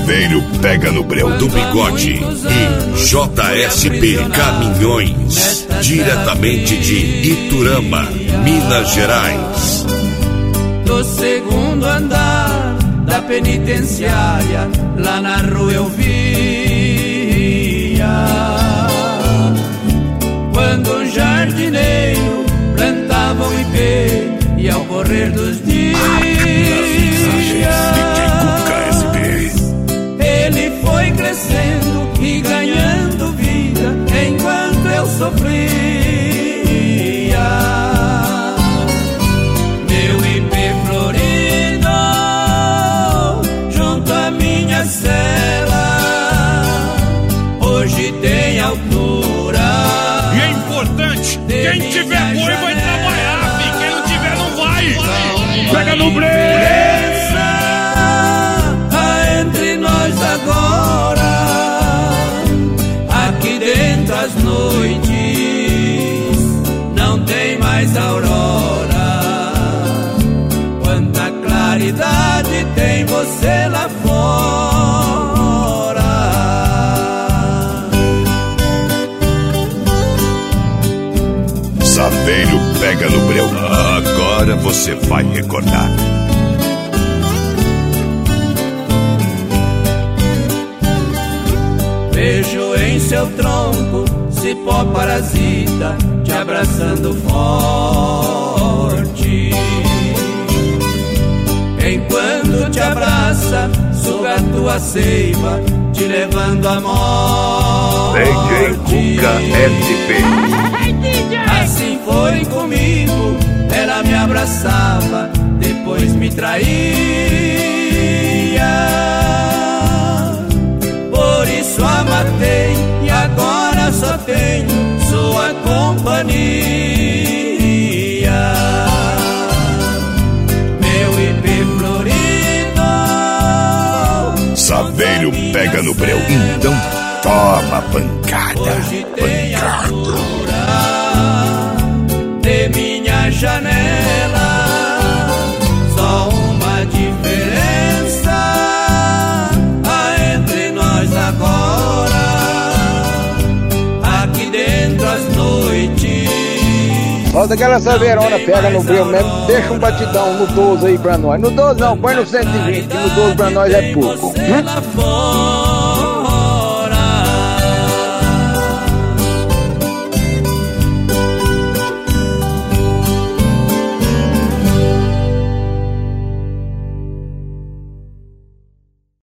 Saveiro pega no breu do Bigode e JSP Caminhões, diretamente de Iturama, Minas Gerais. Do segundo andar da penitenciária, lá na rua eu via, quando um jardineiro plantava um ipê, e ao correr dos dias ele foi crescendo e ganhando vida enquanto eu sofria. Meu ipê florido junto à minha cela hoje tem altura. E é importante, quem tiver boi vai trabalhar, e quem não tiver não vai. Pega no breu. Entre nós agora, aqui dentro as noites não tem mais aurora. Quanta claridade tem você lá fora. Saveiro pega no breu. Agora você vai recordar. Vejo em seu tronco cipó parasita te abraçando forte. Enquanto te abraça, suga tua seiva, te levando à morte. DJ Cuca SP. Assim foi comigo, ela me abraçava, depois me traía. Por isso a matei e agora só tenho sua companhia. Meu ipê florido, Saveiro pega no breu. Então toma pancada. hoje tem altura de minha janela. Só uma diferença há entre nós agora, aqui dentro as noites. Volta aquela saveirona, pega no breu mesmo, deixa um batidão no 12 aí pra nós. No 12 não, põe no 120, que no 12 pra nós é pouco. Você lá fora.